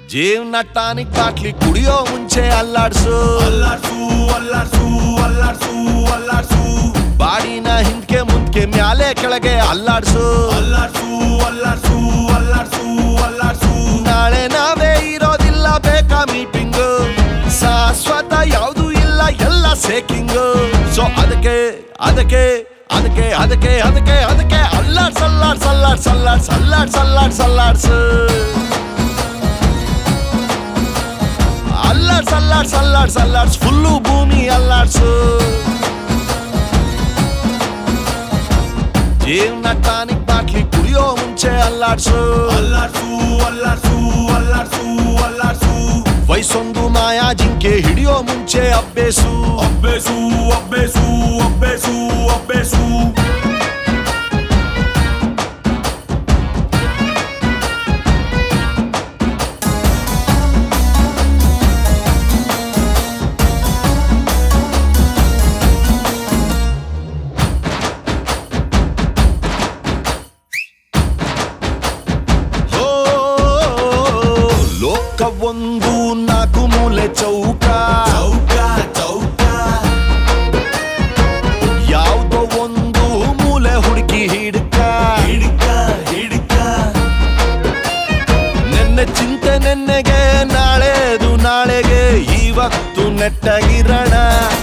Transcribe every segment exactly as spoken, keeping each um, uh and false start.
ಜೀವನ tonic bottle ಕುಡಿಯೋ ಮುಂಚೆ ಅಲ್ಲಾಡ್ಸು ಅಲ್ಲಾಡ್ಸು ಅಲ್ಲಾಡ್ಸು ಅಲ್ಲಾಡ್ಸು ಅಲ್ಲಾಡ್ಸು ಬಾಡಿನ ಹಿಂದ್ಕೆ ಮುಂದ್ಕೆ ಮ್ಯಾಲೆ ಕೆಳಗೆ ಅಲ್ಲಾಡ್ಸು ಅಲ್ಲಾಡ್ಸು ಅಲ್ಲಾಡ್ಸು ಅಲ್ಲಾಡ್ಸು ಅಲ್ಲಾಡ್ಸು ನಾಳೆ ನಾವೇ ಇರೋದಿಲ್ಲ ಬೇಕಾ ಮೀಟಿಂಗ್ ಶಾಶ್ವತ ಯಾವುದು ಇಲ್ಲ ಎಲ್ಲ ಸೇಕಿಂಗ್ ಸೊ ಅದಕ್ಕೆ ಅದಕ್ಕೆ ಅದಕ್ಕೆ ಅದಕ್ಕೆ ಅದಕ್ಕೆ ಅದಕ್ಕೆ ಅಲ್ಲಾಡ್ಸ್ ಅಲ್ಲಾಡ್ಸ್ ಅಲ್ಲಾಡ್ಸ್ ಅಲ್ಲಾಡ್ಸ್ ಅಲ್ಲಾಡ್ಸ್ ಅಲ್ಲಾಡ್ಸ್ ಅಲ್ಲಾಡ್ಸು ಅಲ್ಲಾಡ್ಸ್ ಅಲ್ಲಾಡ್ಸ್ ಅಲ್ಲಾಡ್ಸ್ ಅಲ್ಲಾಡ್ಸ್ ಫುಲ್ಲು ಭೂಮಿ ಅಲ್ಲಾಡ್ಸು ಜೀವನ ಟಾನಿಕ್ ಬಾಟ್ಲಿ ಕುಡಿಯೋ ಮುಂಚೆ ಅಲ್ಲಾಡ್ಸು ಅಲ್ಲಾಡ್ಸು ಅಲ್ಲಾಡ್ಸು ಅಲ್ಲಾಡ್ಸು ಅಲ್ಲಾಡ್ಸು ವಯಸ್ಸೊಂದು ಮಾಯಾ ಜಿಂಕೆ ಹಿಡಿಯೋ ಮುಂಚೆ ಅಬ್ಬೇಸು ಅಬ್ಬೇಸು ಅಬ್ಬೇಸು ಅಬ್ಬೇಸು ಅಬ್ಬೇಸು ಒಂದು ನಾಲ್ಕು ಮೂಲೆ ಚೌಕ ಚೌಕ ಚೌಕ ಯಾವುದೋ ಒಂದು ಮೂಲೆ ಹುಡುಕಿ ಹಿಡ್ಕ ಹಿಡ್ಕ ಹಿಡ್ಕ ನೆನ್ನೆ ಚಿಂತೆ ನೆನ್ನೆಗೆ ನಾಳೆದು ನಾಳೆಗೆ ಇವತ್ತು ನೆಟ್ಟಗಿರೋಣ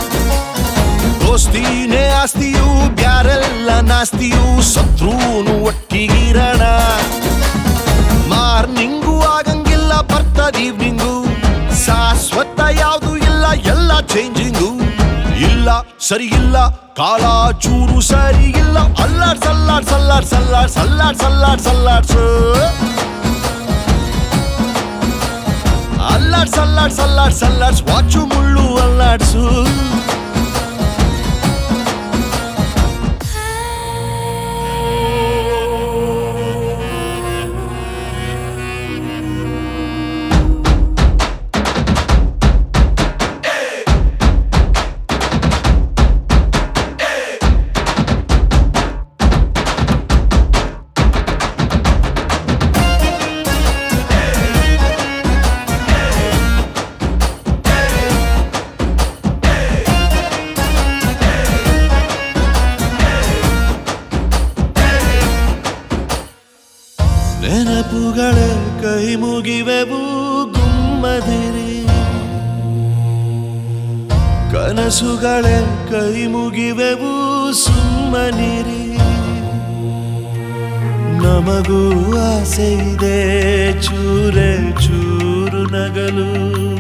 ದೋಸ್ತಿನೇ ಆಸ್ತಿಯು ಬ್ಯಾರೆಲ್ಲ ನಾಸ್ತಿಯು ಶತ್ರುನು ಒಟ್ಟಿಗಿರೋಣ ಮಾರ್ನಿಂಗು ಆಗಂಗಿಲ್ಲ ಬರ್ತದ ಈವ್ನಿಂಗು ಶಾಶ್ವತ ಯಾವುದು ಇಲ್ಲ ಎಲ್ಲ ಚೇಂಜಿಂಗು ಇಲ್ಲ ಸರಿ ಇಲ್ಲ ಕಾಲ ಚೂರು ಸರಿ ಇಲ್ಲ ಅಲ್ಲಾಡ್ಸ್ ಅಲ್ಲಾಡ್ಸ್ ಅಲ್ಲಾಡ್ಸ್ ಅಲ್ಲಾಡ್ಸ್ ಅಲ್ಲಾಡ್ಸ್ ಅಲ್ಲಾಡ್ಸ್ ಅಲ್ಲಾಡ್ಸು ಅಲ್ಲಾಡ್ಸ್ ಅಲ್ಲಾಡ್ಸ್ ಅಲ್ಲಾಡ್ಸ್ ಅಲ್ಲಾಡ್ಸ್ ವಾಚು ಮುಳ್ಳು ಅಲ್ಲಾಡ್ಸು ನೆನಪುಗಳೇ ಕೈ ಮುಗಿವೆವು ಗುಮ್ಮದಿರಿ ಕನಸುಗಳೇ ಕೈ ಮುಗಿವೆವು ಸುಮ್ಮನಿರಿ ನಮಗೂ ಆಸೆ ಇದೆ ಚೂರೆ ಚೂರು ನಗಲು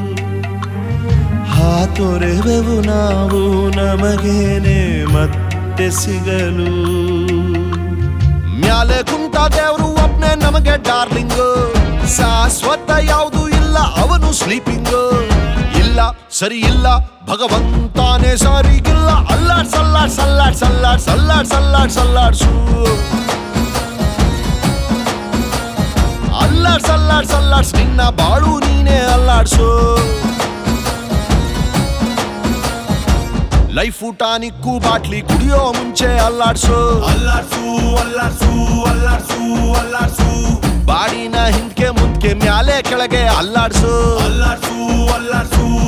ಹಾತೊರೆವೆವು ನಾವು ನಮಗೇನೆ ಮತ್ತೆ ಸಿಗಲು ಮ್ಯಾಲೆ ಕುಂತ ದೇವ್ರು ಒಬ್ನೇ ನಮಗೆ ಡಾರ್ಲಿಂಗ್ ಶಾಶ್ವತ ಯಾವುದು ಇಲ್ಲ ಅವನು ಸ್ಲೀಪಿಂಗ್ ಇಲ್ಲ ಸರಿ ಇಲ್ಲ ಭಗವಂತಾನೇ ಸರಿಗಿಲ್ಲ ಅಲ್ಲಾಡ್ಸ್ ಅಲ್ಲಾಡ್ಸ್ ಅಲ್ಲಾಡ್ಸ್ ಅಲ್ಲಾಡ್ಸ್ ಅಲ್ಲಾಡ್ಸ್ ಅಲ್ಲಾಡ್ಸ್ ಅಲ್ಲಾಡ್ಸು ಅಲ್ಲಾಡ್ಸ್ ಅಲ್ಲಾಡ್ಸ್ ಅಲ್ಲಾಡ್ಸ್ ನಿನ್ನ ಬಾಳು ನೀನೇ ಅಲ್ಲಾಡ್ಸು ಲೈಫ್ ಟಾನಿಕ್ಕು ಬಾಟ್ಲಿ ಕುಡಿಯೋ ಮುಂಚೆ ಅಲ್ಲಾಡ್ಸು ಅಲ್ಲಾಡ್ಸು ಅಲ್ಲಾಡ್ಸು ಅಲ್ಲಾಡ್ಸು ಅಲ್ಲಾಡ್ಸು ಬಾಡಿನ ಹಿಂದ್ಕೆ ಮುಂದ್ಕೆ ಮ್ಯಾಲೆ ಕೆಳಗೆ ಅಲ್ಲಾಡ್ಸು ಅಲ್ಲಾಡ್ಸು ಅಲ್ಲಾಡ್ಸು